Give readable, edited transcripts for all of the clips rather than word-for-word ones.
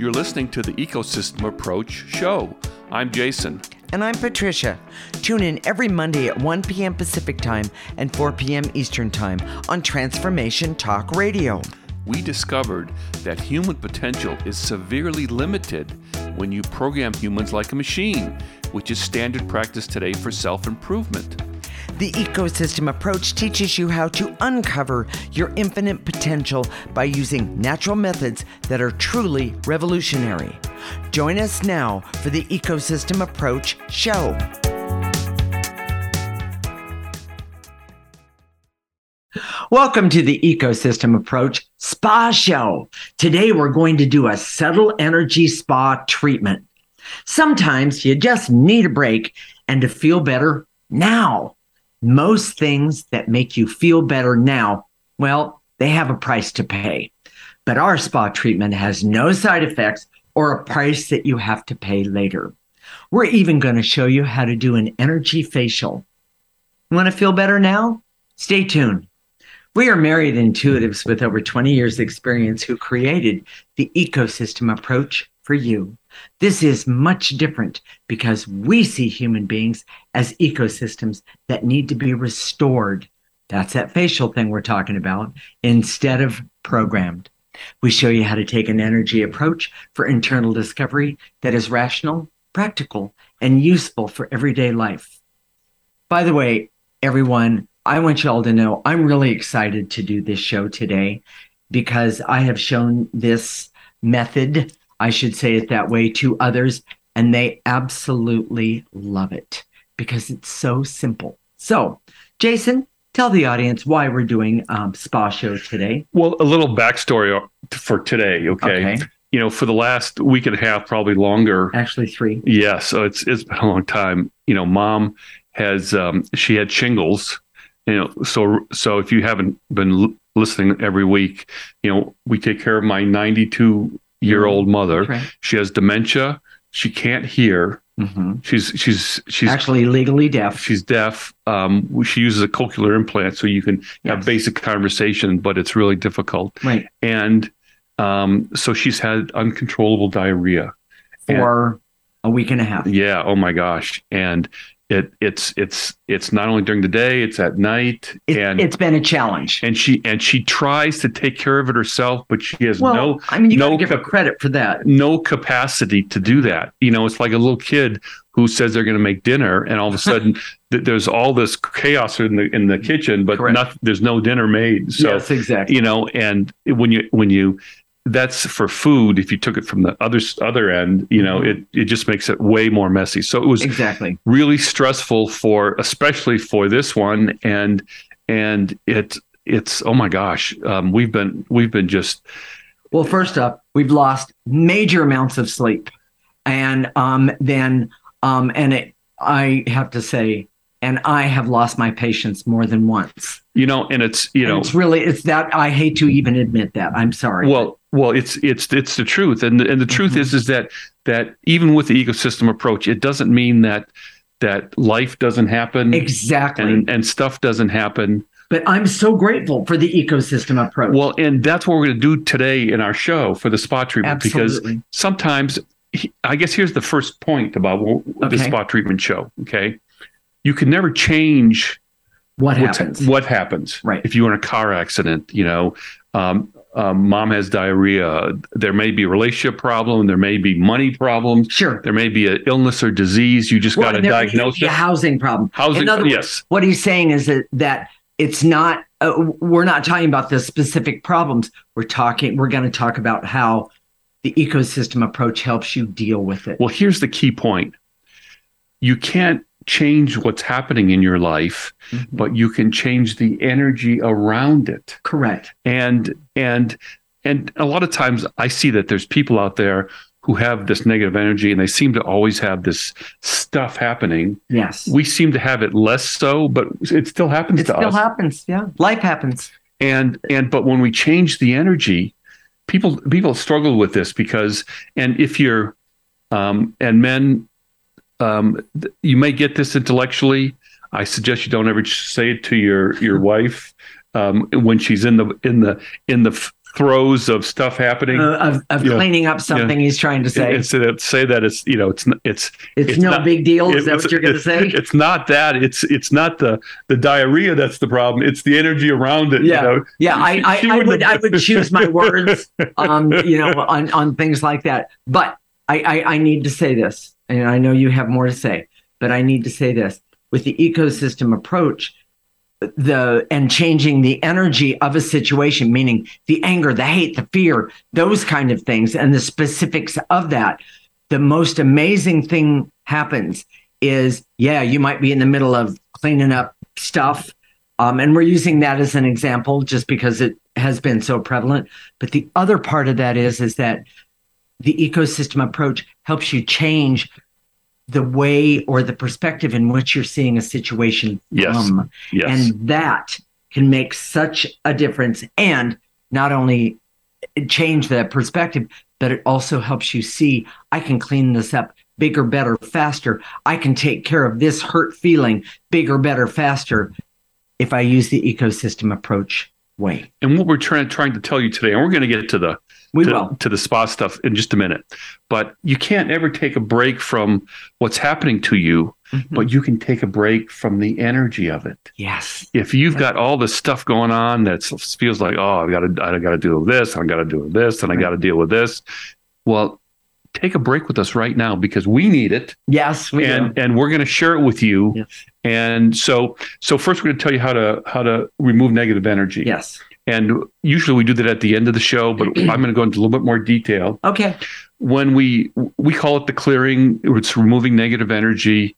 You're listening to the Ecosystem Approach show. I'm Jason. And I'm Patricia. Tune in every Monday at 1 p.m. Pacific Time and 4 p.m. Eastern Time on Transformation Talk Radio. We discovered that human potential is severely limited when you program humans like a machine, which is standard practice today for self-improvement. The Ecosystem Approach teaches you how to uncover your infinite potential by using natural methods that are truly revolutionary. Join us now for the Ecosystem Approach show. Welcome to the Ecosystem Approach Spa Show. Today we're going to do a subtle energy spa treatment. Sometimes you just need a break and to feel better now. Most things that make you feel better now, well, they have a price to pay. But our spa treatment has no side effects or a price that you have to pay later. We're even going to show you how to do an energy facial. Want to feel better now? Stay tuned. We are married intuitives with over 20 years experience who created the Ecosystem Approach for you. This is much different because we see human beings as ecosystems that need to be restored. That's that facial thing we're talking about, instead of programmed. We show you how to take an energy approach for internal discovery that is rational, practical, and useful for everyday life. By the way, everyone, I want you all to know I'm really excited to do this show today because I have shown this method, I should say it that way, to others, and they absolutely love it because it's so simple. So, Jason, tell the audience why we're doing spa show today. Well, a little backstory for today, okay? You know, for the last week and a half, probably longer. Actually, 3. Yeah, so it's been a long time. You know, Mom has she had shingles. You know, so if you haven't been listening every week, you know, we take care of my 92-year-old mother. Right. She has dementia. She can't hear. Mm-hmm. She's actually legally deaf. She's deaf. She uses a cochlear implant, so you can have basic conversation, but it's really difficult. Right. And so she's had uncontrollable diarrhea for a week and a half. Yeah. Oh my gosh. And it's not only during the day, it's at night. It's been a challenge. And she tries to take care of it herself, but she has you gotta give her credit for that. No capacity to do that. You know, it's like a little kid who says they're going to make dinner, and all of a sudden there's all this chaos in the kitchen, but there's no dinner made. So, yes, exactly. You know, and when you that's for food. If you took it from the other end, you know, it just makes it way more messy. So it was really stressful especially for this one. And it's, oh my gosh, we've been just. Well, first up, we've lost major amounts of sleep. And I have to say, and I have lost my patience more than once. You know, and it's that I hate to even admit that. I'm sorry. Well, it's the truth, and the truth is that even with the ecosystem approach, it doesn't mean that life doesn't happen exactly, and stuff doesn't happen. But I'm so grateful for the ecosystem approach. Well, and that's what we're going to do today in our show for the spa treatment. Absolutely. Because sometimes, I guess here's the first point about the spa treatment show. Okay, you can never change what happens. Right. If you're in a car accident, you know. Mom has diarrhea. There may be a relationship problem. There may be money problems. Sure. There may be an illness or disease. You just got to diagnose it. A housing problem. Housing. In other words, yes. What he's saying is that it's not. We're not talking about the specific problems. We're going to talk about how the ecosystem approach helps you deal with it. Well, here's the key point. You can't change what's happening in your life, but you can change the energy around it. Correct. And a lot of times I see that there's people out there who have this negative energy and they seem to always have this stuff happening. Yes. We seem to have it less so, but it still happens to us. It still happens. Yeah. Life happens. But when we change the energy, people struggle with this because, and if you're, and men, you may get this intellectually. I suggest you don't ever say it to your wife when she's in the throes of stuff happening, of cleaning up something he's trying to say. Instead of say that it's no not, big deal. Is that what you're going to say? It's not that. It's not the diarrhea that's the problem. It's the energy around it. Yeah, I would choose my words, on things like that. But I need to say this, and I know you have more to say, but I need to say this with the ecosystem approach. And changing the energy of a situation, meaning the anger, the hate, the fear, those kind of things, and the specifics of that. The most amazing thing happens is, you might be in the middle of cleaning up stuff. And we're using that as an example just because it has been so prevalent. But the other part of that is that the ecosystem approach helps you change the way or the perspective in which you're seeing a situation from. Yes. And that can make such a difference, and not only change the perspective, but it also helps you see, I can clean this up bigger, better, faster. I can take care of this hurt feeling bigger, better, faster if I use the ecosystem approach way. And what we're trying to tell you today, and we're going to get to the spa stuff in just a minute, but you can't ever take a break from what's happening to you, but you can take a break from the energy of it. Yes. If you've got all this stuff going on that feels like, I got to deal with this, I got to do this, and I got to deal with this. Well, take a break with us right now because we need it. Yes, we do. And we're going to share it with you. Yes. And so first we're going to tell you how to remove negative energy. Yes. And usually we do that at the end of the show, but I'm going to go into a little bit more detail. Okay. When we call it the clearing, it's removing negative energy.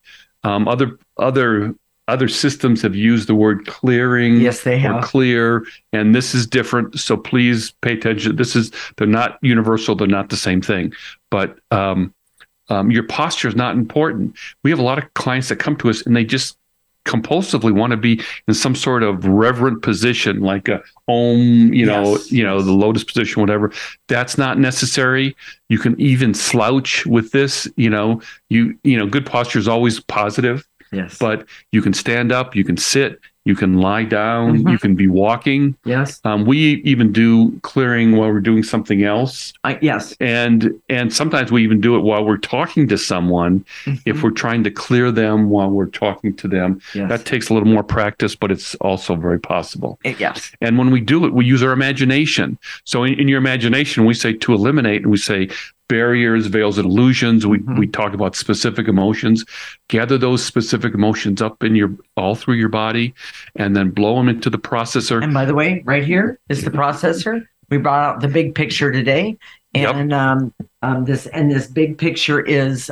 Other systems have used the word clearing. Yes, they have. Or clear, and this is different. So please pay attention. They're not universal. They're not the same thing. But your posture is not important. We have a lot of clients that come to us and they just compulsively want to be in some sort of reverent position, like a Om, the lotus position, whatever. That's not necessary. You can even slouch with this. Good posture is always positive. Yes. But you can stand up, you can sit, you can lie down, you can be walking. Yes. We even do clearing while we're doing something else. Yes. And sometimes we even do it while we're talking to someone. If we're trying to clear them while we're talking to them, that takes a little more practice, but it's also very possible. Yes. And when we do it, we use our imagination. So in your imagination, we say to eliminate, and we say barriers, veils, and illusions. We talk about specific emotions. Gather those specific emotions up all through your body, and then blow them into the processor. And by the way, right here is the processor. We brought out the big picture today, and this big picture is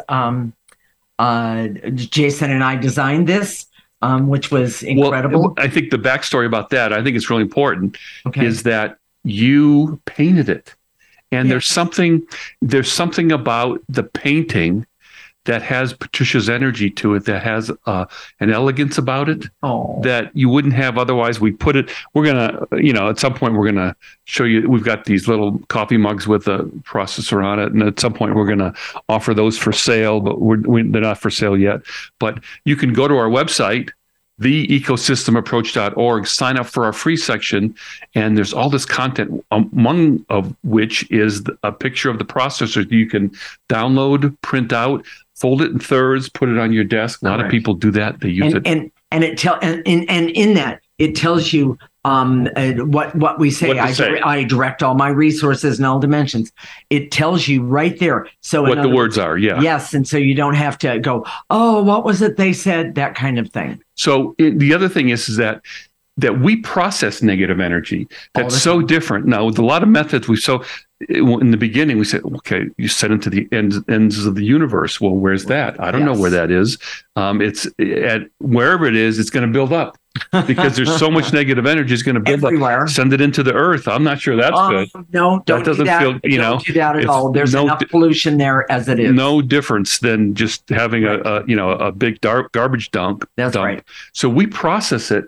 Jason and I designed this, which was incredible. Well, I think the backstory about that, I think it's really important, is that you painted it. And there's something about the painting that has Patricia's energy to it, that has an elegance about it that you wouldn't have otherwise. We put it, we're going to, at some point we're going to show you, we've got these little coffee mugs with a processor on it. And at some point we're going to offer those for sale, but they're not for sale yet. But you can go to our website, theecosystemapproach.org, sign up for our free section, and there's all this content, among of which is a picture of the processor you can download, print out, fold it in thirds, put it on your desk. A lot of people do that. They use it, and in that it tells you what we say. I direct all my resources in all dimensions. It tells you right there. So what the words are, yes, and so you don't have to go, what was it they said? That kind of thing. So the other thing is that we process negative energy. That's so different. Now, with a lot of methods, in the beginning, we said, okay, you set into the ends of the universe. Well, where's that? I don't know where that is. It's at wherever it is, it's going to build up because there's so much negative energy. It's going to build everywhere. Up. Send it into the earth. I'm not sure that's good. No, don't do that. Don't do that at all. There's enough pollution there as it is. No difference than just having a big garbage dump. That's right. So we process it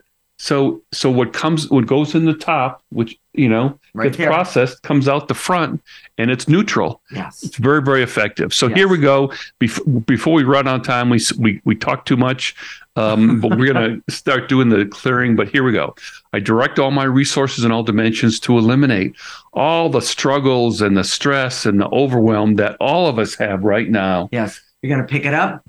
So what goes in the top, which, gets processed, comes out the front, and it's neutral. Yes. It's very, very effective. So here we go. Before we run out of time, we talk too much, but we're going to start doing the clearing. But here we go. I direct all my resources in all dimensions to eliminate all the struggles and the stress and the overwhelm that all of us have right now. Yes. You're going to pick it up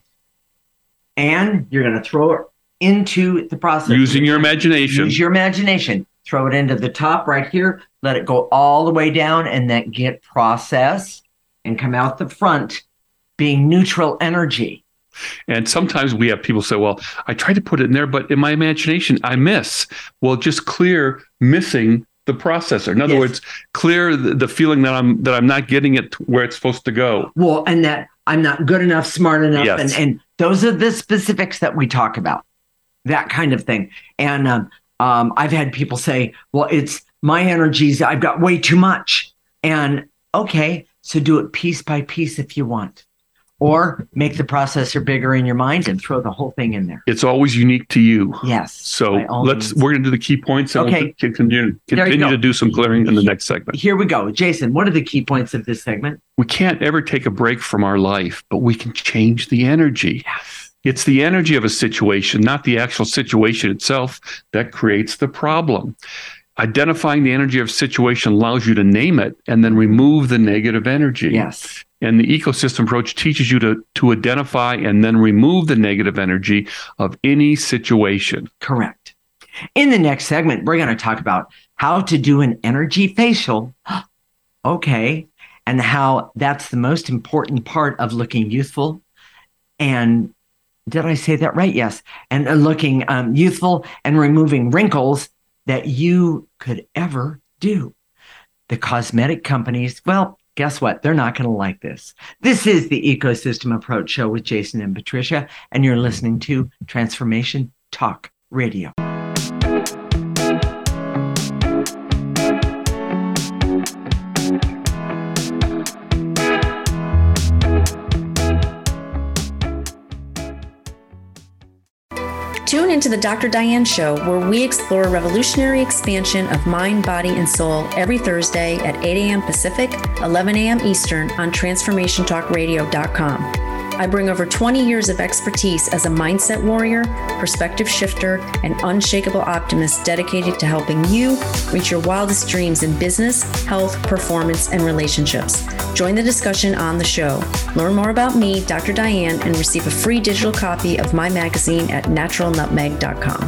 and you're going to throw it into the process. Using your imagination. Use your imagination. Throw it into the top right here. Let it go all the way down and then get processed and come out the front being neutral energy. And sometimes we have people say, well, I tried to put it in there, but in my imagination, I miss. Well, just clear missing the processor. In other words, clear the feeling that I'm not getting it where it's supposed to go. Well, and that I'm not good enough, smart enough. Yes. And those are the specifics that we talk about, that kind of thing. And I've had people say, well, it's my energies. I've got way too much. And okay, so do it piece by piece if you want. Or make the processor bigger in your mind and throw the whole thing in there. It's always unique to you. Yes. So we're going to do the key points and we'll continue to do some clearing in the next segment. Here we go. Jason, what are the key points of this segment? We can't ever take a break from our life, but we can change the energy. Yes. It's the energy of a situation, not the actual situation itself, that creates the problem. Identifying the energy of a situation allows you to name it and then remove the negative energy. Yes. And the ecosystem approach teaches you to identify and then remove the negative energy of any situation. Correct. In the next segment, we're going to talk about how to do an energy facial. Okay. And how that's the most important part of looking youthful. And did I say that right? Yes. And looking youthful and removing wrinkles that you could ever do. The cosmetic companies, well, guess what? They're not going to like this. This is the Ecosystem Approach Show with Jason and Patricia, and you're listening to Transformation Talk Radio. Tune into the Dr. Diane Show, where we explore a revolutionary expansion of mind, body, and soul every Thursday at 8 a.m. Pacific, 11 a.m. Eastern on TransformationTalkRadio.com. I bring over 20 years of expertise as a mindset warrior, perspective shifter, and unshakable optimist dedicated to helping you reach your wildest dreams in business, health, performance, and relationships. Join the discussion on the show. Learn more about me, Dr. Diane, and receive a free digital copy of my magazine at naturalnutmeg.com.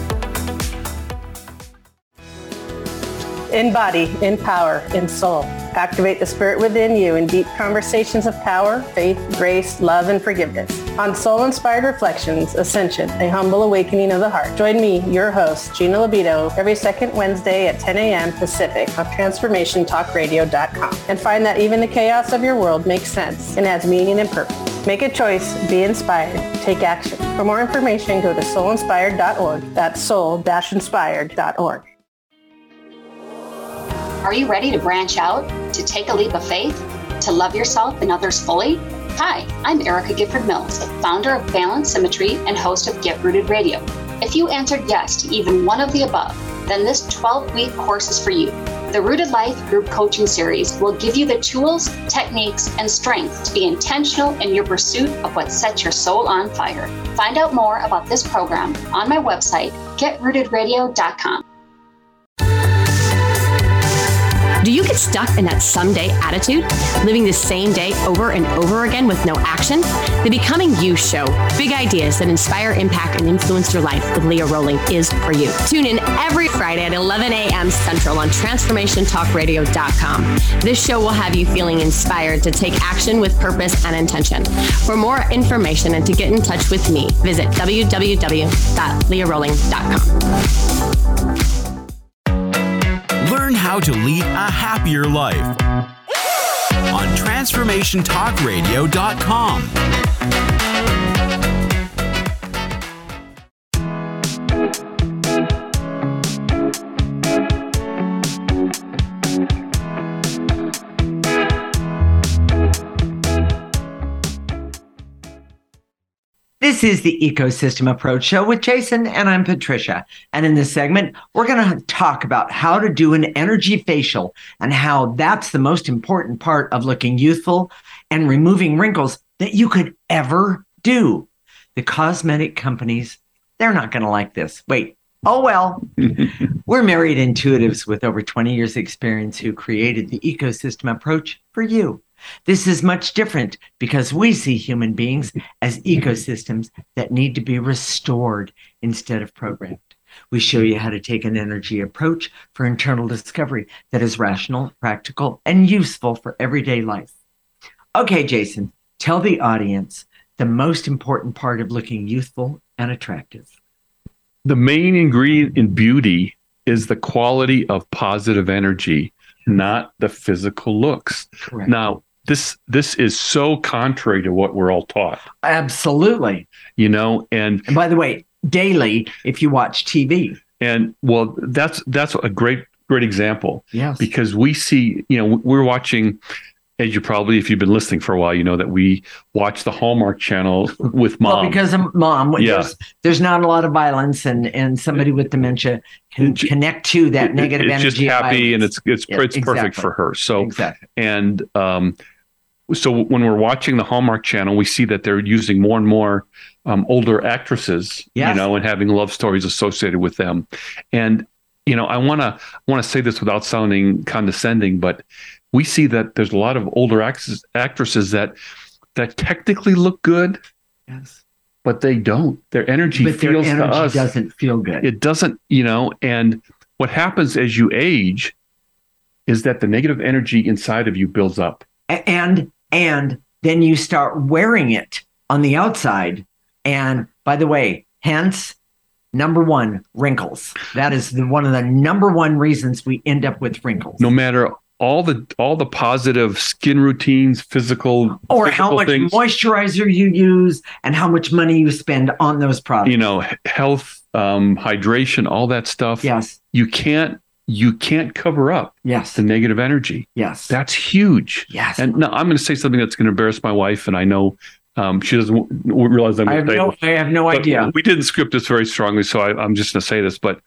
In body, in power, in soul. Activate the spirit within you in deep conversations of power, faith, grace, love, and forgiveness. On Soul-Inspired Reflections, Ascension, a humble awakening of the heart. Join me, your host, Gina Libido, every second Wednesday at 10 a.m. Pacific on TransformationTalkRadio.com. And find that even the chaos of your world makes sense and adds meaning and purpose. Make a choice, be inspired, take action. For more information, go to soulinspired.org. That's soul-inspired.org. Are you ready to branch out, to take a leap of faith, to love yourself and others fully? Hi, I'm Erica Gifford Mills, founder of Balance Symmetry and host of Get Rooted Radio. If you answered yes to even one of the above, then this 12-week course is for you. The Rooted Life Group Coaching Series will give you the tools, techniques, and strength to be intentional in your pursuit of what sets your soul on fire. Find out more about this program on my website, getrootedradio.com. Do you get stuck in that someday attitude, living the same day over and over again with no action? The Becoming You Show, big ideas that inspire, impact, and influence your life with Leah Rowling is for you. Tune in every Friday at 11 a.m. Central on TransformationTalkRadio.com. This show will have you feeling inspired to take action with purpose and intention. For more information and to get in touch with me, visit www.leahrowling.com. Learn how to lead a happier life on TransformationTalkRadio.com. This is the Ecosystem Approach Show with Jason, and I'm Patricia. And in this segment, we're going to talk about how to do an energy facial and how that's the most important part of looking youthful and removing wrinkles that you could ever do. The cosmetic companies, they're not going to like this. Wait. Oh, well, we're married intuitives with over 20 years experience who created the Ecosystem Approach for you. This is much different because we see human beings as ecosystems that need to be restored instead of programmed. We show you how to take an energy approach for internal discovery that is rational, practical, and useful for everyday life. Okay, Jason, tell the audience the most important part of looking youthful and attractive. The main ingredient in beauty is the quality of positive energy, not the physical looks. Correct. Now, this is so contrary to what we're all taught. Absolutely. And by the way, daily, if you watch TV. And well, that's a great example. Yes. Because we see, we're watching, as you probably, if you've been listening for a while, you know that we watch the Hallmark Channel with Mom. Well, because of Mom, there's not a lot of violence, and somebody with dementia can connect to that negative energy. It's just happy, and it's perfect for her. So exactly. And so when we're watching the Hallmark Channel, we see that they're using more and more older actresses, and having love stories associated with them. And I want to say this without sounding condescending, but we see that there's a lot of older actresses that technically look good, yes, but they don't. Their energy feels to us doesn't feel good. It doesn't, and what happens as you age is that the negative energy inside of you builds up. And then you start wearing it on the outside. And by the way, hence, number one, wrinkles. That is one of the number one reasons we end up with wrinkles. No matter all the positive skin routines, physical how much things, moisturizer you use and how much money you spend on those products. Health, hydration, all that stuff. Yes. You can't cover up the negative energy. Yes. That's huge. Yes. And now I'm going to say something that's going to embarrass my wife, and I know she doesn't realize I'm going to say it. I have no idea. We didn't script this very strongly, so I'm just going to say this. But,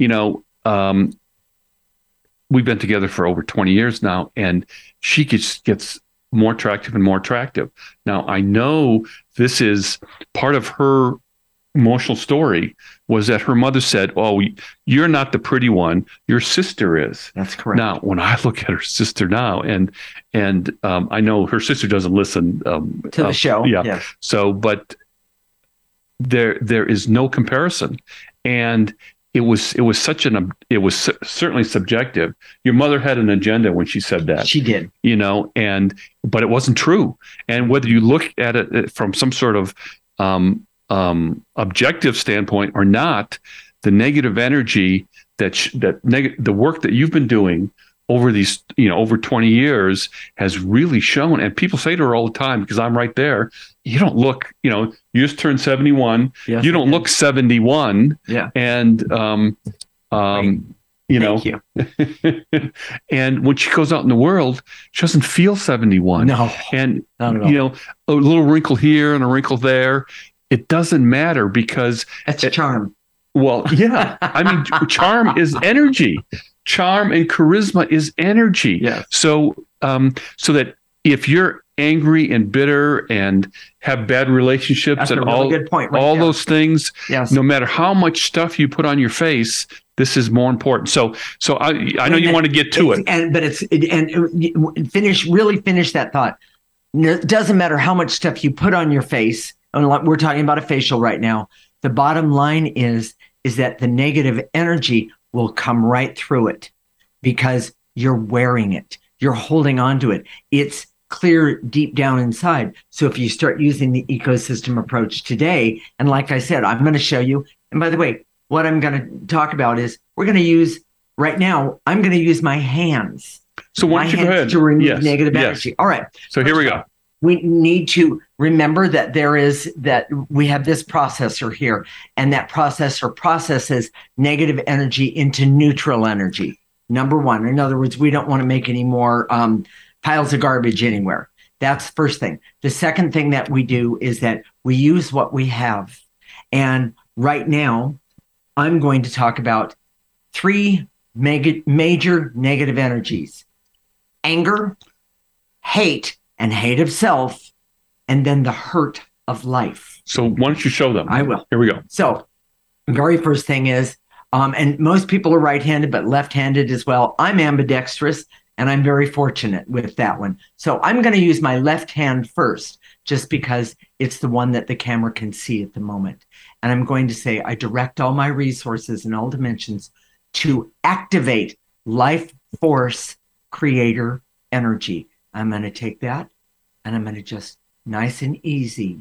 we've been together for over 20 years now, and she gets more attractive and more attractive. Now, I know this is part of her emotional story was that her mother said, "Oh, you're not the pretty one. Your sister is." That's correct. Now, when I look at her sister now, and I know her sister doesn't listen to the show. Yeah. Yes. So, but there is no comparison, and it was certainly subjective. Your mother had an agenda when she said that. She did. But it wasn't true. And whether you look at it from some sort of objective standpoint or not, the negative energy the work that you've been doing over these, over 20 years has really shown. And people say to her all the time, because I'm right there, you don't look, you just turned 71. Yes, you don't look 71. Yeah. And, Thank you. And when she goes out in the world, she doesn't feel 71. No. And, not at all. A little wrinkle here and a wrinkle there. It doesn't matter because that's charm. Well, yeah. I mean, charm is energy. Charm and charisma is energy. Yeah. So that if you're angry and bitter and have bad relationships that's and a really good point right all there. those things, yes. No matter how much stuff you put on your face, this is more important. So I know you want to get to it. Finish that thought. It doesn't matter how much stuff you put on your face. And we're talking about a facial right now. The bottom line is that the negative energy will come right through it because you're wearing it. You're holding on to it. It's clear deep down inside. So if you start using the ecosystem approach today, and like I said, I'm going to show you. And by the way, what I'm going to talk about is I'm going to use my hands. So why don't you go ahead? To remove negative energy. All right. So here we go. We need to remember that we have this processor here, and that processor processes negative energy into neutral energy. Number one. In other words, we don't want to make any more piles of garbage anywhere. That's the first thing. The second thing that we do is that we use what we have. And right now, I'm going to talk about 3 major negative energies: anger, hate, and hate of self, and then the hurt of life. So why don't you show them? I will. Here we go. So the very first thing is, and most people are right-handed, but left-handed as well. I'm ambidextrous, and I'm very fortunate with that one. So I'm going to use my left hand first, just because it's the one that the camera can see at the moment. And I'm going to say, I direct all my resources in all dimensions to activate life force creator energy. I'm going to take that and I'm going to just nice and easy,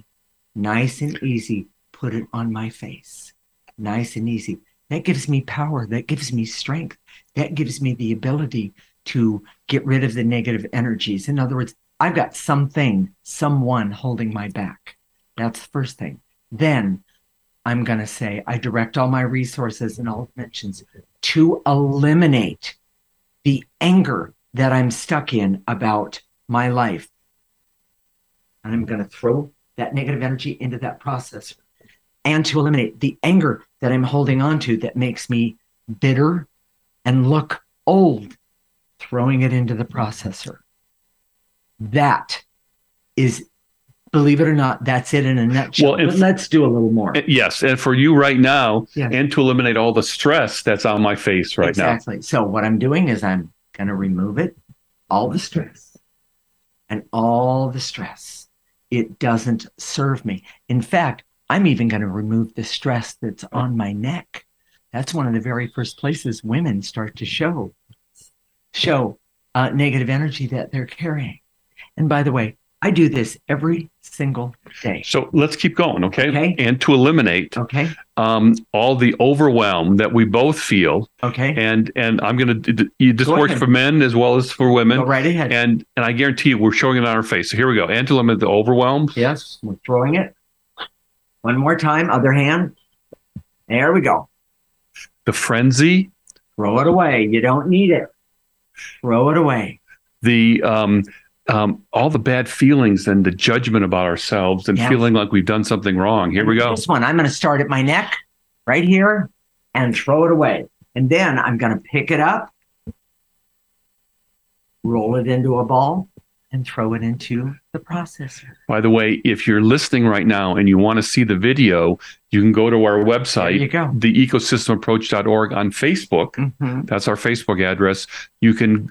put it on my face. Nice and easy. That gives me power. That gives me strength. That gives me the ability to get rid of the negative energies. In other words, I've got someone holding my back. That's the first thing. Then I'm going to say, I direct all my resources in all dimensions to eliminate the anger that I'm stuck in about my life. And I'm going to throw that negative energy into that processor, and to eliminate the anger that I'm holding on to that makes me bitter and look old, throwing it into the processor. That is, believe it or not, that's it in a nutshell. Well, but let's do a little more. Yes. And for you right now, and to eliminate all the stress that's on my face right now. Exactly. So what I'm doing is I'm going to remove it, all the stress. And all the stress. It doesn't serve me. In fact, I'm even going to remove the stress that's on my neck. That's one of the very first places women start to show negative energy that they're carrying. And by the way, I do this every single day. So let's keep going, okay? And to eliminate all the overwhelm that we both feel. Okay. And I'm going to, this works for men as well as for women. Go right ahead. And I guarantee you, we're showing it on our face. So here we go. And to eliminate the overwhelm. Yes, we're throwing it. One more time, other hand. There we go. The frenzy. Throw it away. You don't need it. Throw it away. The all the bad feelings and the judgment about ourselves and feeling like we've done something wrong. Here we go. This one, I'm going to start at my neck right here and throw it away. And then I'm going to pick it up, roll it into a ball, and throw it into the processor. By the way, if you're listening right now and you want to see the video, you can go to our website, theecosystemapproach.org, on Facebook. Mm-hmm. That's our Facebook address. You can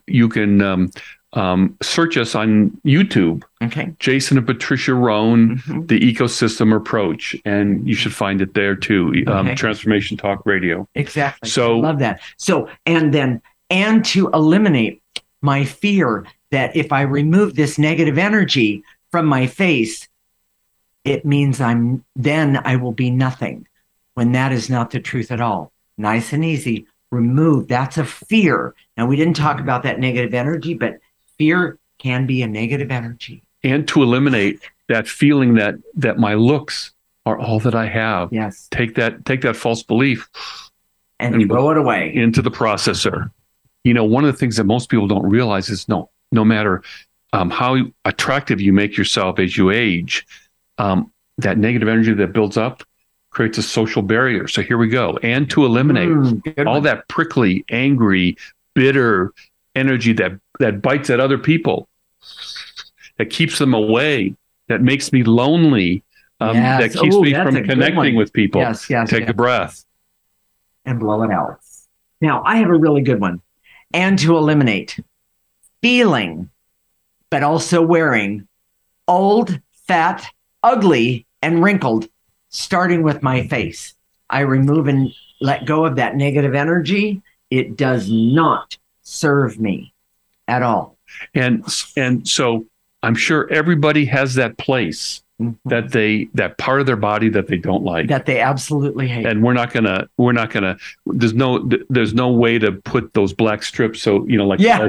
search us on YouTube. Okay. Jason and Patricia Roan, The Ecosystem Approach, and you should find it there too. Transformation Talk Radio. Exactly. So I love that. So and to eliminate my fear that if I remove this negative energy from my face, it means I will be nothing, when that is not the truth at all. Nice and easy. Remove. That's a fear. Now, we didn't talk about that negative energy, but fear can be a negative energy. And to eliminate that feeling that my looks are all that I have. Yes. Take that false belief and throw it away into the processor. You know, one of the things that most people don't realize is no matter how attractive you make yourself as you age, that negative energy that builds up creates a social barrier. So here we go. And to eliminate all that prickly, angry, bitter energy that bites at other people, that keeps them away, that makes me lonely, that keeps me from connecting with people. Yes. Take a breath. And blow it out. Now, I have a really good one. And to eliminate feeling, but also wearing old, fat, ugly, and wrinkled, starting with my face. I remove and let go of that negative energy. It does not serve me at all. And so I'm sure everybody has that place that part of their body that they don't like, that they absolutely hate. And we're not gonna there's no way to put those black strips. So, you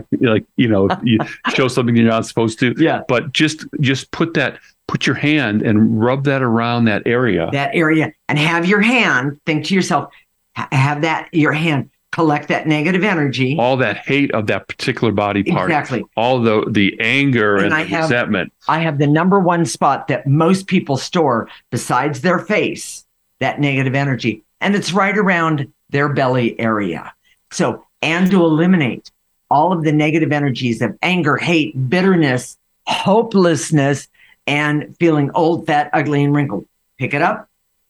show something you're not supposed to. Yeah. But just put your hand and rub that around that area. And have your hand, think to yourself, have your hand collect that negative energy. All that hate of that particular body part. Exactly. All the anger and the resentment. I have the number one spot that most people store besides their face, that negative energy. And it's right around their belly area. So, and to eliminate all of the negative energies of anger, hate, bitterness, hopelessness, and feeling old, fat, ugly, and wrinkled. Pick it up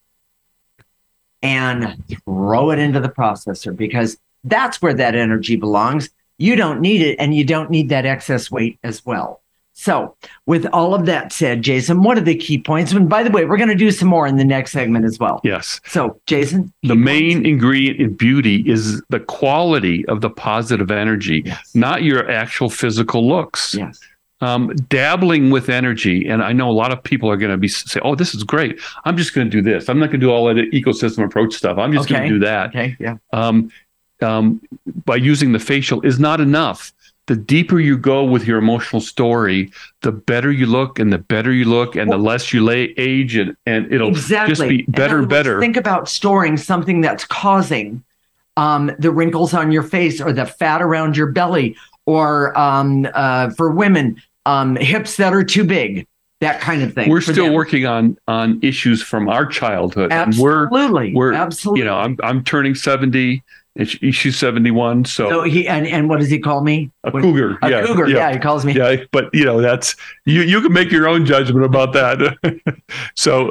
and throw it into the processor, because that's where that energy belongs. You don't need it, and you don't need that excess weight as well. So with all of that said, Jason, what are the key points? And by the way, we're going to do some more in the next segment as well. Yes. So, Jason? The main ingredient in beauty is the quality of the positive energy, not your actual physical looks. Yes. Dabbling with energy, and I know a lot of people are going to say, "Oh, this is great. I'm just going to do this. I'm not going to do all of the ecosystem approach stuff. I'm just going to do that." Okay. Yeah. By using the facial is not enough. The deeper you go with your emotional story, the better you look, and the better you look, and the less you age, and it'll just be better and better. Think about storing something that's causing the wrinkles on your face, or the fat around your belly, or for women, hips that are too big, that kind of thing. We're still working on issues from our childhood. Absolutely. And we're absolutely. You know, I'm turning 70. And she's 71. So he and what does he call me? A cougar. A cougar. Yeah, he calls me. Yeah, but that's you can make your own judgment about that. So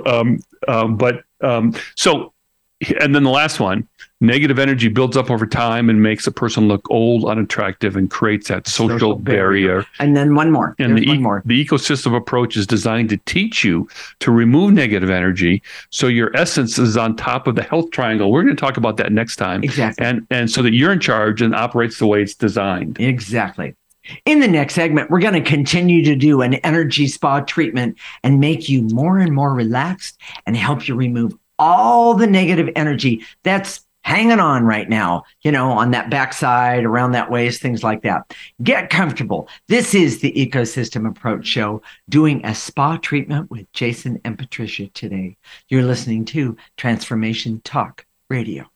and then the last one, negative energy builds up over time and makes a person look old, unattractive, and creates that social barrier. And then one more. And the ecosystem approach is designed to teach you to remove negative energy, so your essence is on top of the health triangle. We're going to talk about that next time. Exactly. And so that you're in charge and operates the way it's designed. Exactly. In the next segment, we're going to continue to do an energy spa treatment and make you more and more relaxed and help you remove all the negative energy that's hanging on right now, on that backside, around that waist, things like that. Get comfortable. This is the Ecosystem Approach Show, doing a spa treatment with Jason and Patricia today. You're listening to Transformation Talk Radio.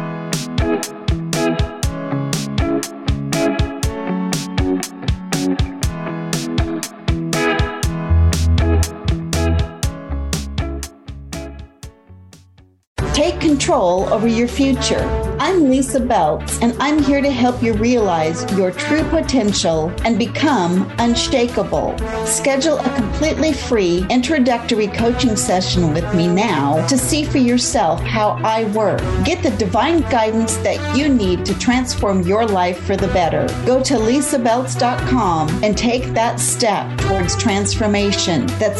Take control over your future. I'm Lisa Beltz, and I'm here to help you realize your true potential and become unshakable. Schedule a completely free introductory coaching session with me now to see for yourself how I work. Get the divine guidance that you need to transform your life for the better. Go to lisabeltz.com and take that step towards transformation. That's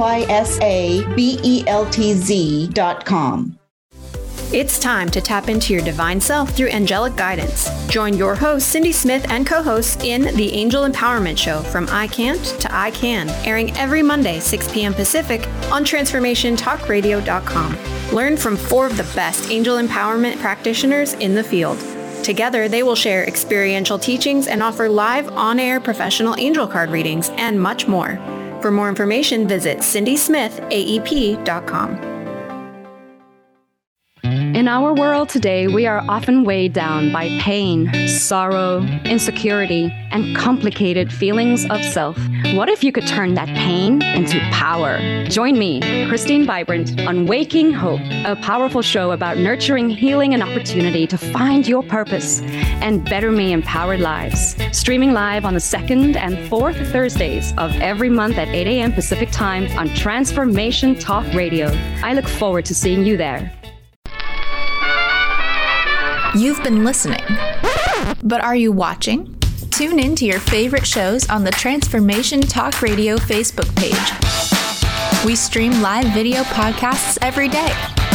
LYSABELTZ.com. It's time to tap into your divine self through angelic guidance. Join your host, Cindy Smith, and co-hosts in the Angel Empowerment Show, From I Can't to I Can, airing every Monday, 6 p.m. Pacific on TransformationTalkRadio.com. Learn from 4 of the best angel empowerment practitioners in the field. Together, they will share experiential teachings and offer live on-air professional angel card readings and much more. For more information, visit cindysmithaep.com. In our world today, we are often weighed down by pain, sorrow, insecurity, and complicated feelings of self. What if you could turn that pain into power? Join me, Christine Vibrant, on Waking Hope, a powerful show about nurturing healing and opportunity to find your purpose and better me empowered lives. Streaming live on the 2nd and 4th Thursdays of every month at 8 a.m. Pacific Time on Transformation Talk Radio. I look forward to seeing you there. You've been listening, but are you watching? Tune in to your favorite shows on the Transformation Talk Radio Facebook page. We stream live video podcasts every day.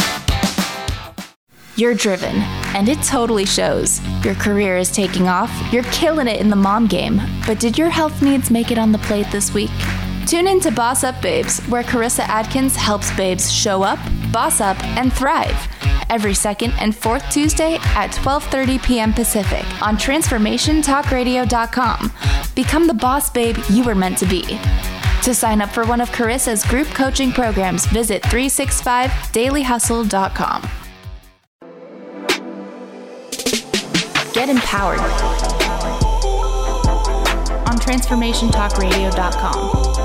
You're driven, and it totally shows. Your career is taking off, you're killing it in the mom game, but did your health needs make it on the plate this week? Tune in to Boss Up Babes, where Carissa Adkins helps babes show up, boss up, and thrive. Every 2nd and 4th Tuesday at 12:30 p.m. Pacific on TransformationTalkRadio.com. Become the boss babe you were meant to be. To sign up for one of Carissa's group coaching programs, visit 365dailyhustle.com. Get empowered on transformationtalkradio.com.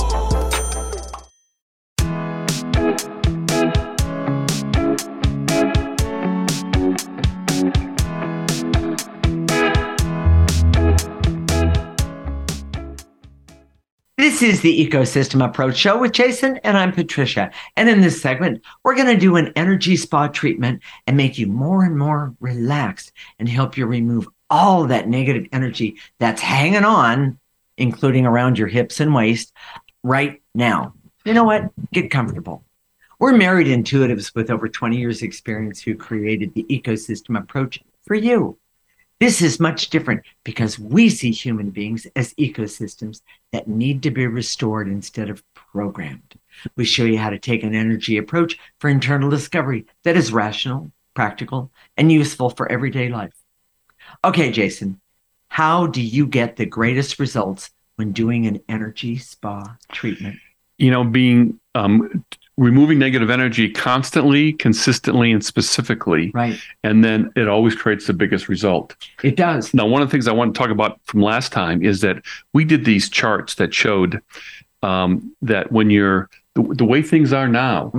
This is the Ecosystem Approach Show with Jason, and I'm Patricia. And in this segment, we're going to do an energy spa treatment and make you more and more relaxed and help you remove all that negative energy that's hanging on, including around your hips and waist, right now. You know what? Get comfortable. We're married intuitives with over 20 years experience who created the Ecosystem Approach for you. This is much different because we see human beings as ecosystems that need to be restored instead of programmed. We show you how to take an energy approach for internal discovery that is rational, practical, and useful for everyday life. Okay, Jason, how do you get the greatest results when doing an energy spa treatment? Removing negative energy constantly, consistently, and specifically. Right. And then it always creates the biggest result. It does. Now, one of the things I want to talk about from last time is that we did these charts that showed that when you're the way things are now,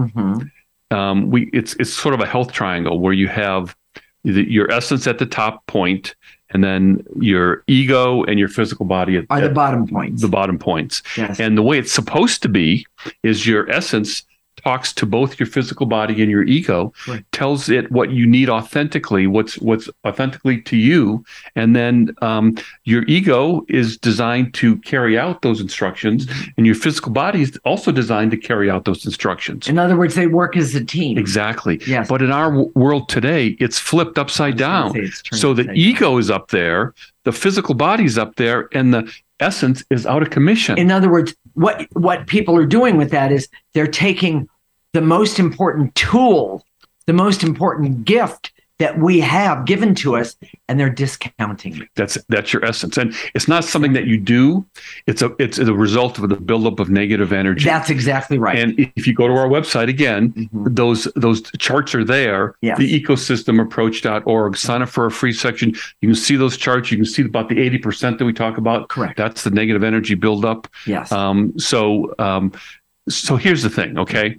it's sort of a health triangle where you have your essence at the top point, and then your ego and your physical body are the bottom points. The bottom points. Yes. And the way it's supposed to be is your essence talks to both your physical body and your ego, right. Tells it what you need authentically, what's authentically to you, and then your ego is designed to carry out those instructions, and your physical body is also designed to carry out those instructions. In other words, they work as a team. Exactly. Yes. But in our world today, it's flipped upside down. So the ego is up there, the physical body is up there, and the essence is out of commission. In other words, what people are doing with that is they're taking the most important tool, the most important gift that we have given to us, and they're discounting it. That's your essence, and it's not something that you do. It's a result of the buildup of negative energy. That's exactly right. And if you go to our website again, those charts are there. Yes. The ecosystemapproach.org. Sign up for a free section. You can see those charts. You can see about the 80% that we talk about. Correct. That's the negative energy buildup. Yes. So here's the thing. Okay.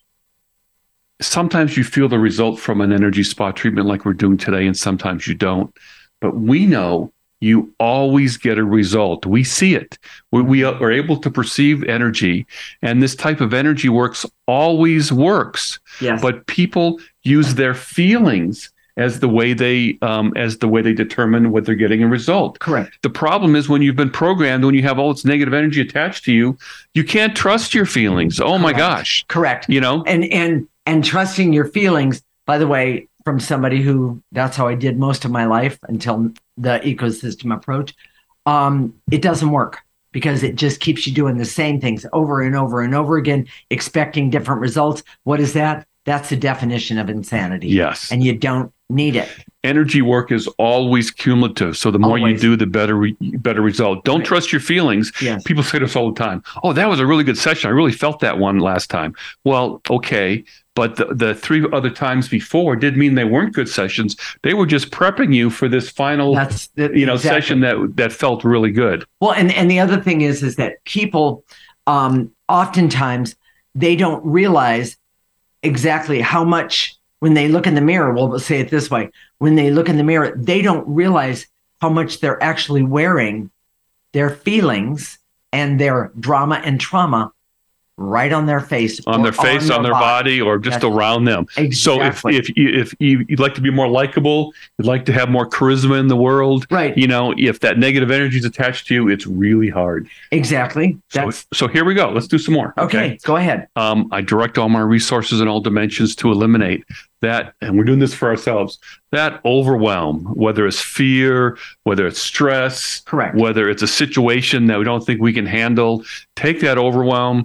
Sometimes you feel the result from an energy spa treatment like we're doing today, and sometimes you don't. But we know you always get a result. We see it. We are able to perceive energy, and this type of energy always works. Yes. But people use their feelings as the way they determine what they're getting a result. Correct. The problem is when you've been programmed, when you have all this negative energy attached to you, you can't trust your feelings. Oh my gosh. Correct. And trusting your feelings, by the way, from somebody who that's how I did most of my life until the ecosystem approach, it doesn't work because it just keeps you doing the same things over and over and over again, expecting different results. What is that? That's the definition of insanity. Yes. And you don't need it. Energy work is always cumulative. So the more you do, the better result. Don't trust your feelings. Yes. People say this all the time. Oh, that was a really good session. I really felt that one last time. Well, okay. But the 3 other times before didn't mean they weren't good sessions. They were just prepping you for this final, session that felt really good. Well, and the other thing is that people oftentimes they don't realize exactly how much when they look in the mirror. Well, we'll say it this way: when they look in the mirror, they don't realize how much they're actually wearing their feelings and their drama and trauma right on their face, on their body, or just around them. Exactly. So if you'd like to be more likable, you'd like to have more charisma in the world, right? If that negative energy is attached to you, it's really hard. Exactly. So here we go. Let's do some more. Okay, go ahead. I direct all my resources in all dimensions to eliminate that, and we're doing this for ourselves, that overwhelm, whether it's fear, whether it's stress, correct, whether it's a situation that we don't think we can handle. Take that overwhelm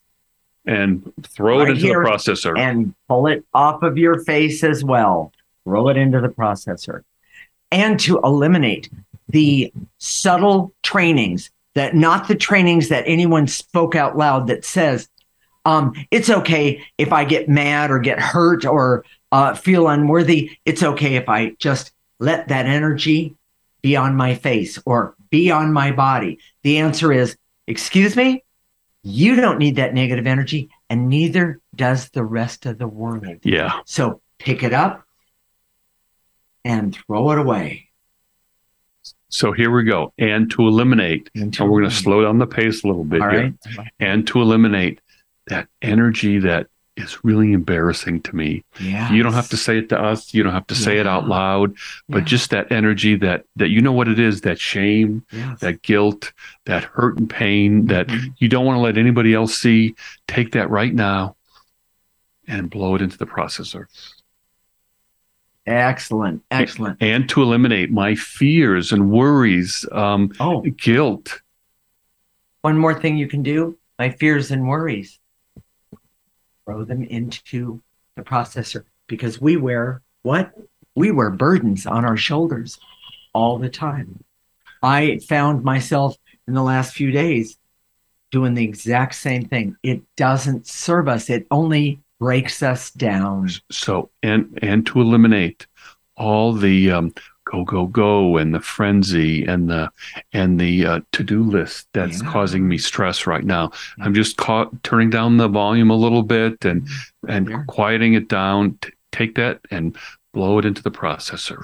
and throw it into the processor. And pull it off of your face as well. Roll it into the processor. And to eliminate the subtle trainings, that not the trainings that anyone spoke out loud that says, it's okay if I get mad or get hurt or feel unworthy. It's okay if I just let that energy be on my face or be on my body. The answer is, excuse me, you don't need that negative energy, and neither does the rest of the world. Yeah. So pick it up and throw it away. So here we go. And to eliminate, and we're going to slow down the pace a little bit here. And to eliminate that energy that is really embarrassing to me. Yeah. You don't have to say it to us. You don't have to say it out loud, but just that energy that you know what it is, that shame, that guilt, that hurt and pain that you don't want to let anybody else see. Take that right now and blow it into the processor. Excellent. And to eliminate my fears and worries, guilt. One more thing you can do, my fears and worries. Throw them into the processor, because we wear what? We wear burdens on our shoulders all the time. I found myself in the last few days doing the exact same thing. It doesn't serve us. It only breaks us down. So, and to eliminate all the go and the frenzy and the to-do list that's causing me stress right now. I'm just turning down the volume a little bit and quieting it down. Take that and blow it into the processor.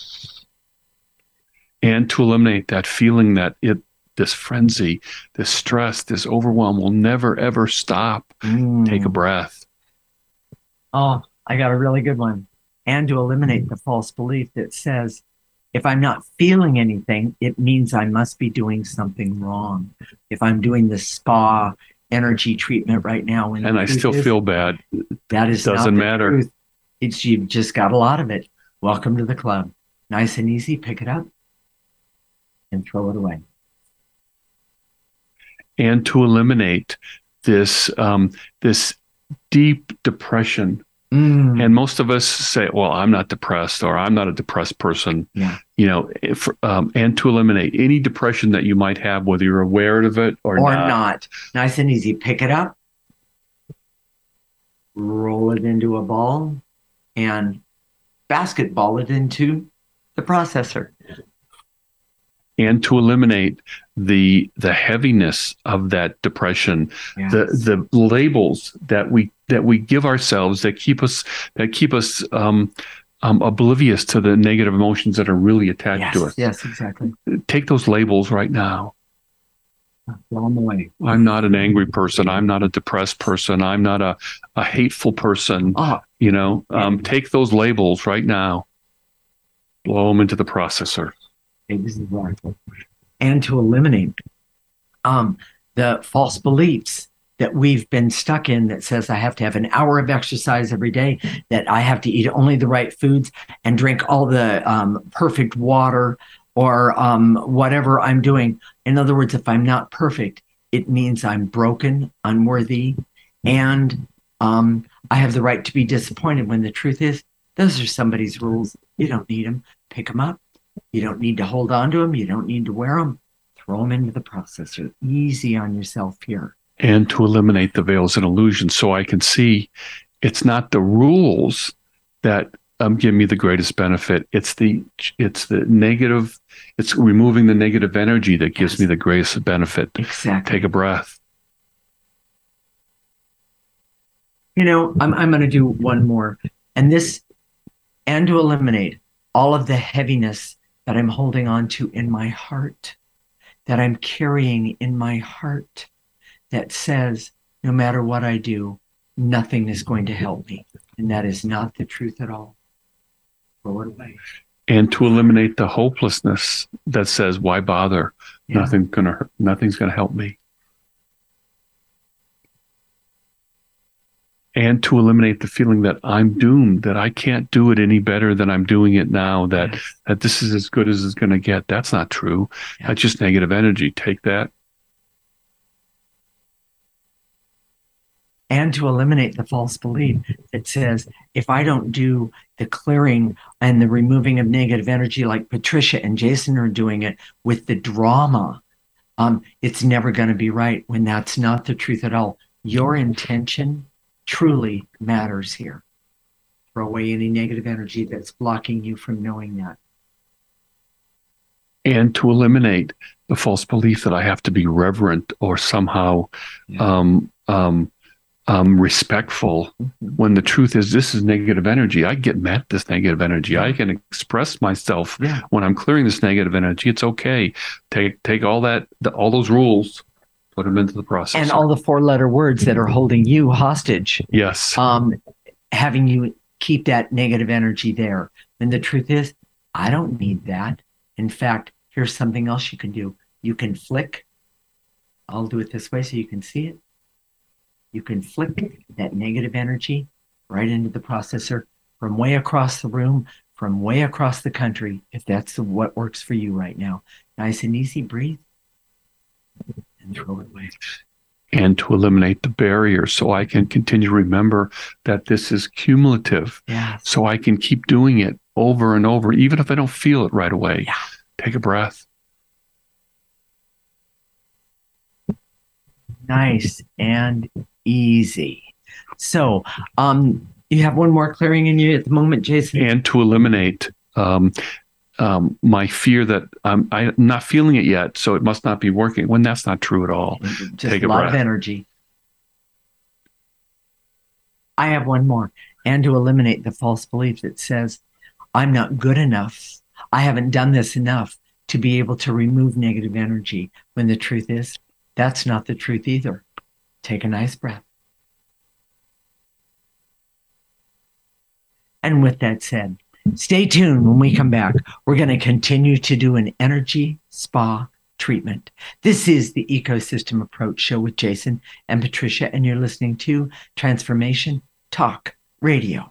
And to eliminate that feeling that this frenzy, this stress, this overwhelm will never ever stop. Take a breath. Oh, I got a really good one. And to eliminate the false belief that says, if I'm not feeling anything, it means I must be doing something wrong. If I'm doing the spa energy treatment right now, and I still feel bad, that is doesn't matter. Truth. You've just got a lot of it. Welcome to the club. Nice and easy. Pick it up and throw it away. And to eliminate this deep depression. And most of us say, well, I'm not depressed, or I'm not a depressed person. Yeah. You know, and to eliminate any depression that you might have, whether you're aware of it or not. Nice and easy. Pick it up, roll it into a ball, and basketball it into the processor. And to eliminate the heaviness of that depression, the labels that we give ourselves that keep us oblivious to the negative emotions that are really attached to us. Yes, exactly. Take those labels right now. Throw them away. I'm not an angry person. I'm not a depressed person. I'm not a hateful person. Take those labels right now. Blow them into the processor. Exactly. And to eliminate the false beliefs that we've been stuck in that says I have to have an hour of exercise every day, that I have to eat only the right foods and drink all the perfect water or whatever I'm doing. In other words, if I'm not perfect, it means I'm broken, unworthy, and I have the right to be disappointed, when the truth is, those are somebody's rules. You don't need them. Pick them up. You don't need to hold on to them. You don't need to wear them. Throw them into the processor. Easy on yourself here. And to eliminate the veils and illusions, so I can see it's not the rules that give me the greatest benefit. It's the negative. It's removing the negative energy that gives me the greatest benefit. Exactly. Take a breath. I'm going to do one more, and to eliminate all of the heaviness that I'm holding on to in my heart, that I'm carrying in my heart, that says, no matter what I do, nothing is going to help me. And that is not the truth at all. Throw it away. And to eliminate the hopelessness that says, why bother? Yeah. Nothing's gonna help me. And to eliminate the feeling that I'm doomed, that I can't do it any better than I'm doing it now, that this is as good as it's going to get. That's not true. Yeah. That's just negative energy. Take that. And to eliminate the false belief that says, if I don't do the clearing and the removing of negative energy like Patricia and Jason are doing it with the drama, it's never going to be right, when that's not the truth at all. Your intention truly matters here. Throw away any negative energy that's blocking you from knowing that. And to eliminate the false belief that I have to be reverent or somehow respectful, when the truth is this is negative energy. I get met this negative energy. I can express myself when I'm clearing this negative energy. It's okay. Take all those rules, put them into the process. And all the 4-letter words that are holding you hostage. Yes. Having you keep that negative energy there. And the truth is, I don't need that. In fact, here's something else you can do. You can flick. I'll do it this way so you can see it. You can flick that negative energy right into the processor from way across the room, from way across the country, if that's what works for you right now. Nice and easy, breathe, and throw it away. And to eliminate the barrier so I can continue to remember that this is cumulative. Yes. So I can keep doing it over and over, even if I don't feel it right away. Yeah. Take a breath. Nice and easy. So, you have one more clearing in you at the moment, Jason? And to eliminate my fear that I'm not feeling it yet, so it must not be working, when that's not true at all. Just take a lot breath. Of energy. I have one more. And to eliminate the false belief that says, I'm not good enough. I haven't done this enough to be able to remove negative energy, when the truth is, that's not the truth either. Take a nice breath. And with that said, stay tuned. When we come back, we're going to continue to do an energy spa treatment. This is the Ecosystem Approach Show with Jason and Patricia, and you're listening to Transformation Talk Radio.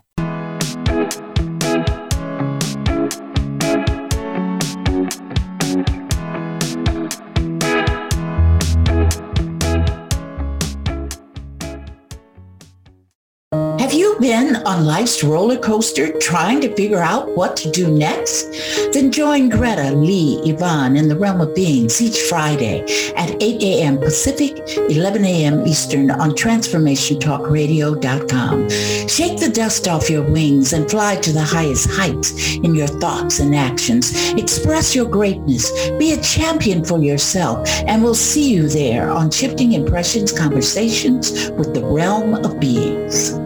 Have you been on life's roller coaster trying to figure out what to do next? Then join Greta, Lee, Yvonne, and the Realm of Beings each Friday at 8 a.m. Pacific, 11 a.m. Eastern on TransformationTalkRadio.com. Shake the dust off your wings and fly to the highest heights in your thoughts and actions. Express your greatness. Be a champion for yourself, and we'll see you there on Shifting Impressions Conversations with the Realm of Beings.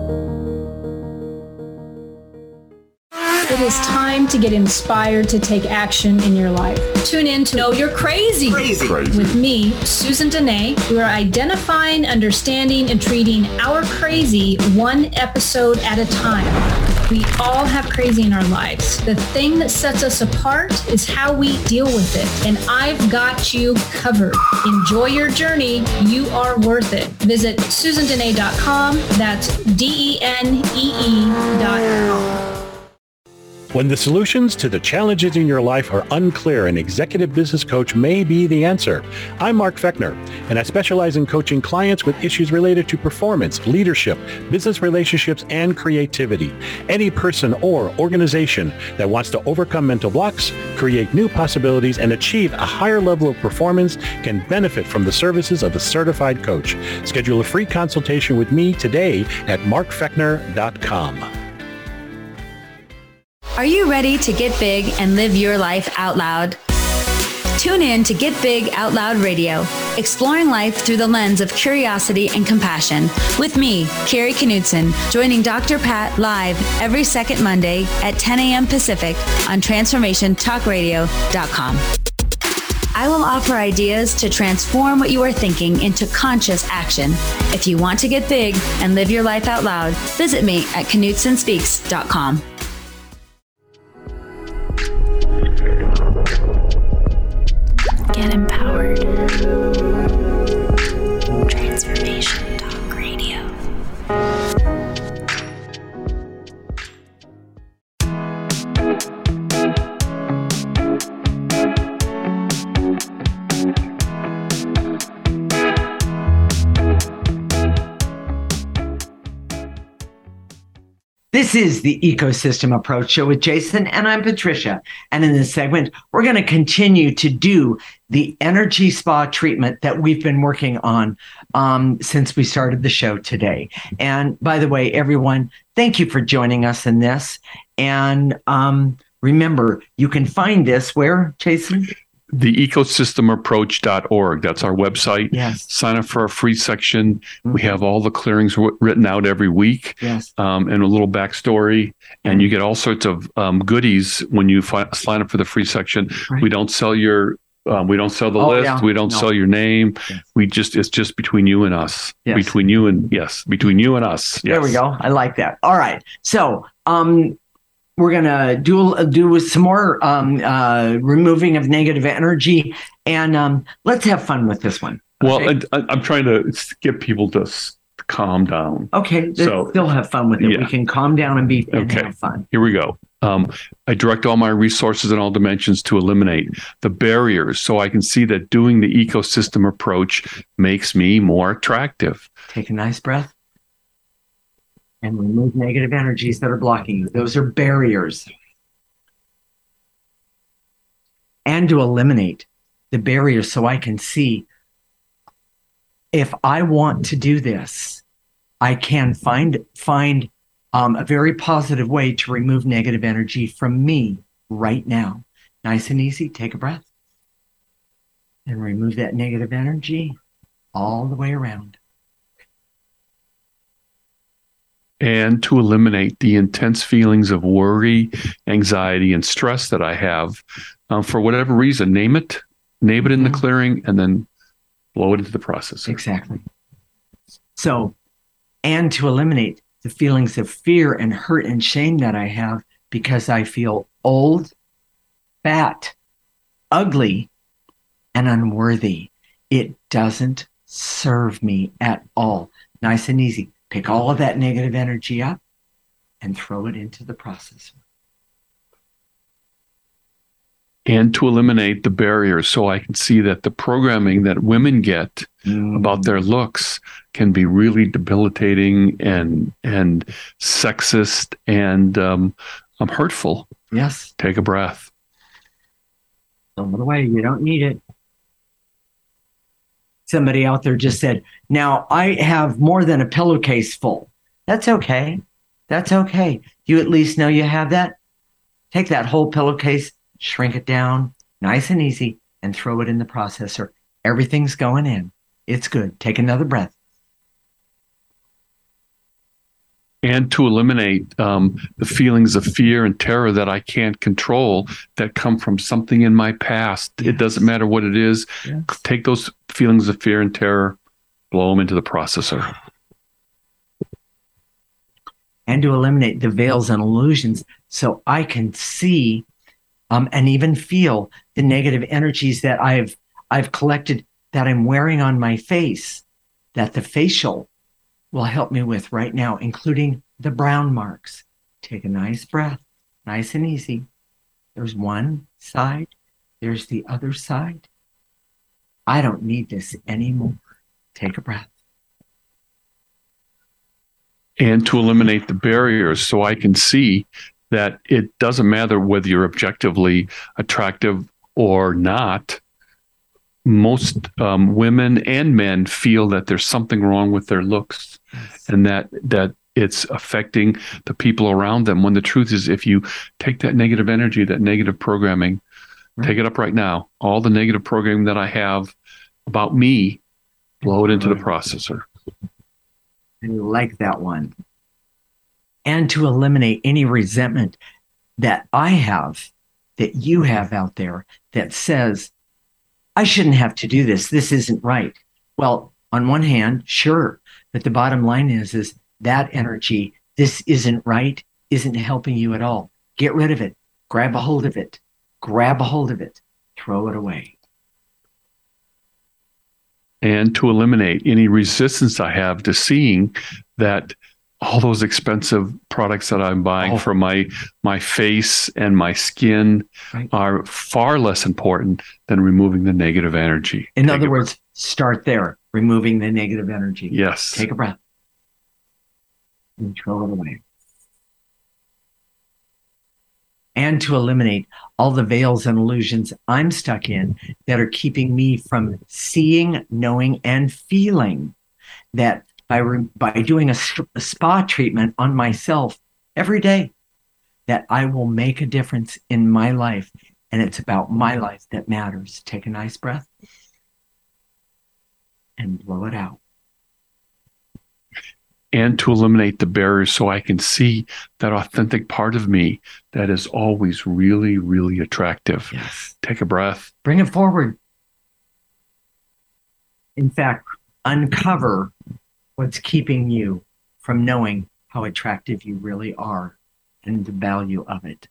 It is time to get inspired to take action in your life. Tune in to Know You're Crazy. With me, Susan Dene. We are identifying, understanding, and treating our crazy one episode at a time. We all have crazy in our lives. The thing that sets us apart is how we deal with it. And I've got you covered. Enjoy your journey. You are worth it. Visit SusanDene.com. That's DENEE.com. When the solutions to the challenges in your life are unclear, an executive business coach may be the answer. I'm Mark Fechner, and I specialize in coaching clients with issues related to performance, leadership, business relationships, and creativity. Any person or organization that wants to overcome mental blocks, create new possibilities, and achieve a higher level of performance can benefit from the services of a certified coach. Schedule a free consultation with me today at markfechner.com. Are you ready to get big and live your life out loud? Tune in to Get Big Out Loud Radio, exploring life through the lens of curiosity and compassion, with me, Carrie Knudsen, joining Dr. Pat live every second Monday at 10 a.m. Pacific on TransformationTalkRadio.com. I will offer ideas to transform what you are thinking into conscious action. If you want to get big and live your life out loud, visit me at KnudsenSpeaks.com. Get empowered. Transformation Talk Radio. This is the Ecosystem Approach Show with Jason, and I'm Patricia. And in this segment, we're going to continue to do the energy spa treatment that we've been working on since we started the show today. And by the way, everyone, thank you for joining us in this. And Remember, you can find this where, Jason? The ecosystemapproach.org. That's our website. Yes. Sign up for our free section. Mm-hmm. We have all the clearings written out every week. Yes. And a little backstory. And you get all sorts of goodies when you sign up for the free section. Right. We don't sell the list. Yeah. We don't sell your name. Yes. It's just between you and us. Yes. Between you and us. Yes. There we go. I like that. All right. So, we're going to do some more removing of negative energy, and let's have fun with this one. Okay? Well, I'm trying to get people to calm down. Okay, so still have fun with it. Yeah. We can calm down and have fun. Here we go. I direct all my resources in all dimensions to eliminate the barriers so I can see that doing the ecosystem approach makes me more attractive. Take a nice breath. And remove negative energies that are blocking you. Those are barriers. And to eliminate the barriers so I can see if I want to do this, I can find a very positive way to remove negative energy from me right now. Nice and easy. Take a breath. And remove that negative energy all the way around. And to eliminate the intense feelings of worry, anxiety, and stress that I have for whatever reason. Name it in the clearing, and then blow it into the processor. Exactly. So, and to eliminate the feelings of fear and hurt and shame that I have because I feel old, fat, ugly, and unworthy. It doesn't serve me at all. Nice and easy. Pick all of that negative energy up and throw it into the processor. And to eliminate the barriers so I can see that the programming that women get about their looks can be really debilitating and sexist and hurtful. Yes. Take a breath. Throw it away. You don't need it. Somebody out there just said, now I have more than a pillowcase full. That's okay. That's okay. You at least know you have that. Take that whole pillowcase, shrink it down, nice and easy, and throw it in the processor. Everything's going in. It's good. Take another breath. And to eliminate the feelings of fear and terror that I can't control that come from something in my past. Yes. It doesn't matter what it is. Yes. Take those feelings of fear and terror, blow them into the processor. And to eliminate the veils and illusions so I can see and even feel the negative energies that I've collected that I'm wearing on my face, that the facial will help me with right now, including the brown marks. Take a nice breath, nice and easy. There's one side, there's the other side. I don't need this anymore. Take a breath. And to eliminate the barriers so I can see that it doesn't matter whether you're objectively attractive or not. Most women and men feel that there's something wrong with their looks, yes, and that it's affecting the people around them. When the truth is, if you take that negative energy, that negative programming, right, take it up right now. All the negative programming that I have about me, blow it into the processor. I like that one. And to eliminate any resentment that I have, that you have out there, that says, I shouldn't have to do this. This isn't right. Well, on one hand, sure. But the bottom line is that energy, this isn't right, isn't helping you at all. Get rid of it. Grab a hold of it. Grab a hold of it. Throw it away. And to eliminate any resistance I have to seeing that all those expensive products that I'm buying for my face and my skin, right, are far less important than removing the negative energy. In other words, start there, removing the negative energy. Yes. Take a breath and throw it away. And to eliminate all the veils and illusions I'm stuck in that are keeping me from seeing, knowing, and feeling that by doing a spa treatment on myself every day, that I will make a difference in my life, and it's about my life that matters. Take a nice breath and blow it out. And to eliminate the barriers so I can see that authentic part of me that is always really, really attractive. Yes. Take a breath. Bring it forward. In fact, uncover what's keeping you from knowing how attractive you really are and the value of it.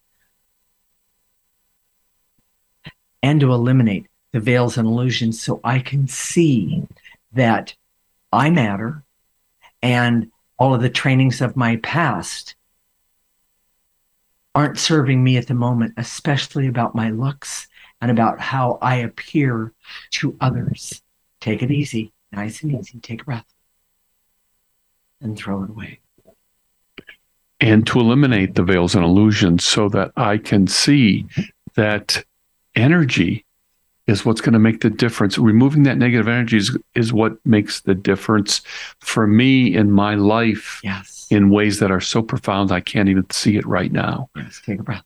And to eliminate the veils and illusions so I can see that I matter, and all of the trainings of my past aren't serving me at the moment, especially about my looks and about how I appear to others. Take it easy, nice and easy. Take a breath and throw it away. And to eliminate the veils and illusions so that I can see that energy is what's going to make the difference. Removing that negative energy is what makes the difference for me in my life. Yes. In ways that are so profound I can't even see it right now. Yes, take a breath.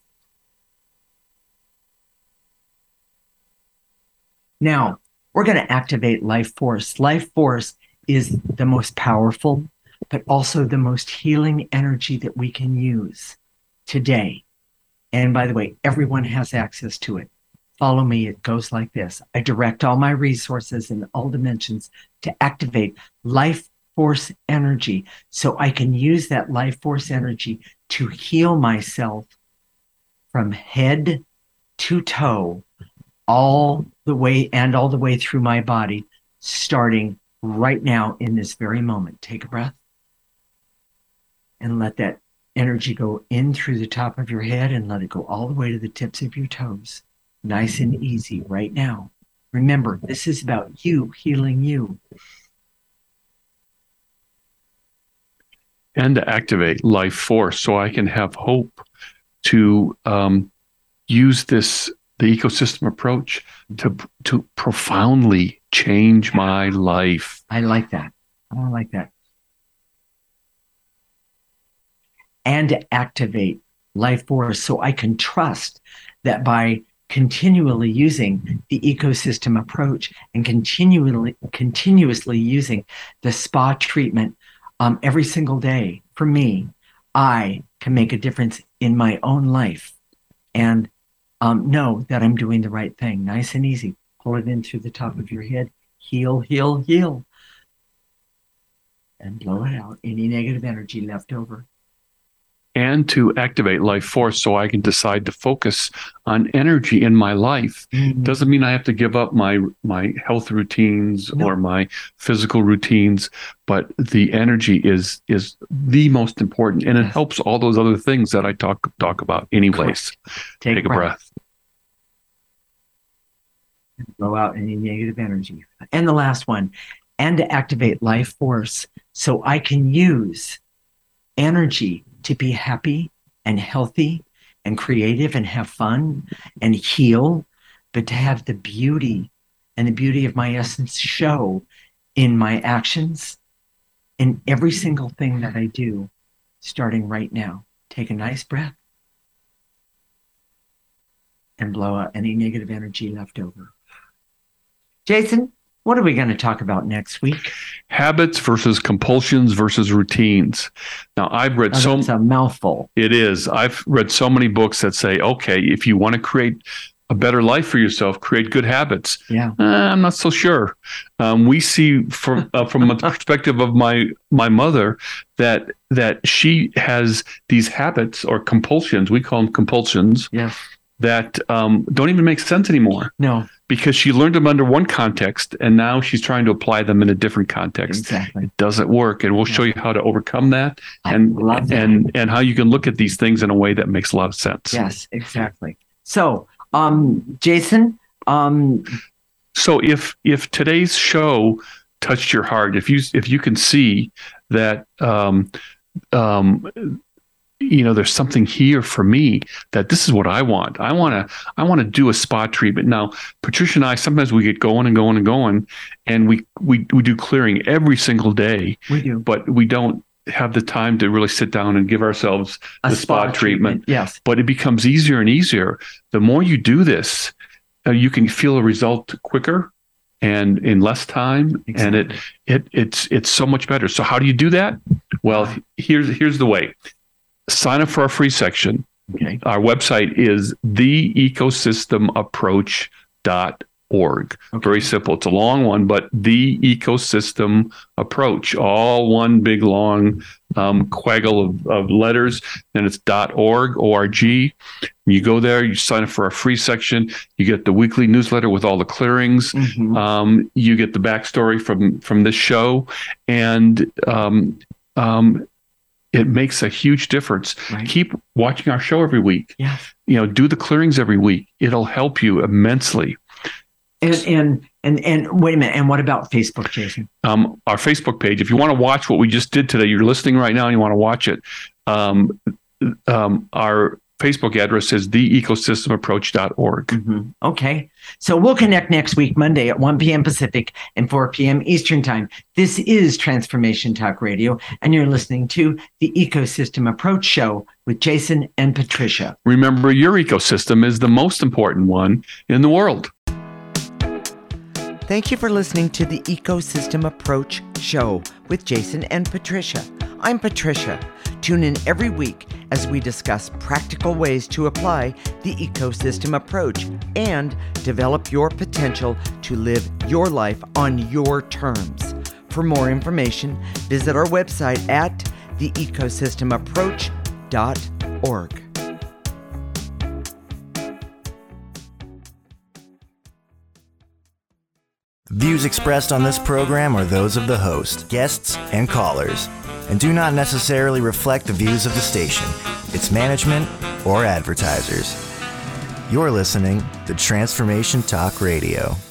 Now, we're going to activate Life Force. Life Force is the most powerful, but also the most healing energy that we can use today. And by the way, everyone has access to it. Follow me. It goes like this. I direct all my resources in all dimensions to activate Life Force energy so I can use that Life Force energy to heal myself from head to toe, all the way through my body, starting right now in this very moment. Take a breath and let that energy go in through the top of your head and let it go all the way to the tips of your toes. Nice and easy right now. Remember, this is about you healing you. And to activate Life Force so I can have hope to use the ecosystem approach to profoundly change my life. I like that. I like that. And to activate Life Force so I can trust that by continually using the ecosystem approach and continuously using the spa treatment every single day, for me, I can make a difference in my own life and know that I'm doing the right thing. Nice and easy. Pull it in through the top of your head. Heal, heal, heal. And blow it out. Any negative energy left over. And to activate Life Force so I can decide to focus on energy in my life. Mm-hmm. Doesn't mean I have to give up my health routines or my physical routines, but the energy is the most important, and it helps all those other things that I talk about anyways. Take a breath. Blow out any negative energy. And the last one, and to activate Life Force so I can use energy to be happy and healthy and creative and have fun and heal, but to have the beauty and the beauty of my essence show in my actions, in every single thing that I do, starting right now. Take a nice breath and blow out any negative energy left over. Jason, what are we going to talk about next week? Habits versus compulsions versus routines. Now, I've read that's a mouthful. It is. I've read so many books that say, okay, if you want to create a better life for yourself, create good habits. Yeah. I'm not so sure. We see from the perspective of my mother that she has these habits or compulsions. We call them compulsions. Yes. That don't even make sense anymore. No. Because she learned them under one context, and now she's trying to apply them in a different context. Exactly. It doesn't work, and we'll show you how to overcome that, and how you can look at these things in a way that makes a lot of sense. Yes, exactly. So, Jason. So if today's show touched your heart, if you can see that there's something here for me that this is what I want. I want to do a spa treatment. Now, Patricia and I, sometimes we get going and going and going, and we do clearing every single day. We do. But we don't have the time to really sit down and give ourselves the spa treatment. Yes. But it becomes easier and easier. The more you do this, you can feel a result quicker and in less time. Exactly. And it's so much better. So how do you do that? Well, here's the way. Sign up for our free section. Okay. Our website is theecosystemapproach.org. Okay. Very simple. It's a long one, but the ecosystem approach, all one big long quaggle of letters. And it's .org, O-R-G. You go there, you sign up for our free section. You get the weekly newsletter with all the clearings. Mm-hmm. You get the backstory from this show. And it makes a huge difference. Right. Keep watching our show every week. Yes. Do the clearings every week. It'll help you immensely. And wait a minute. And what about Facebook, Jason? Our Facebook page. If you want to watch what we just did today, you're listening right now and you want to watch it. Our Facebook address is theecosystemapproach.org. Mm-hmm. Okay. So we'll connect next week, Monday at 1 p.m. Pacific and 4 p.m. Eastern Time. This is Transformation Talk Radio, and you're listening to the Ecosystem Approach Show with Jason and Patricia. Remember, your ecosystem is the most important one in the world. Thank you for listening to the Ecosystem Approach Show with Jason and Patricia. I'm Patricia. Tune in every week as we discuss practical ways to apply the ecosystem approach and develop your potential to live your life on your terms. For more information, visit our website at theecosystemapproach.org. Views expressed on this program are those of the host, guests, and callers, and do not necessarily reflect the views of the station, its management, or advertisers. You're listening to Transformation Talk Radio.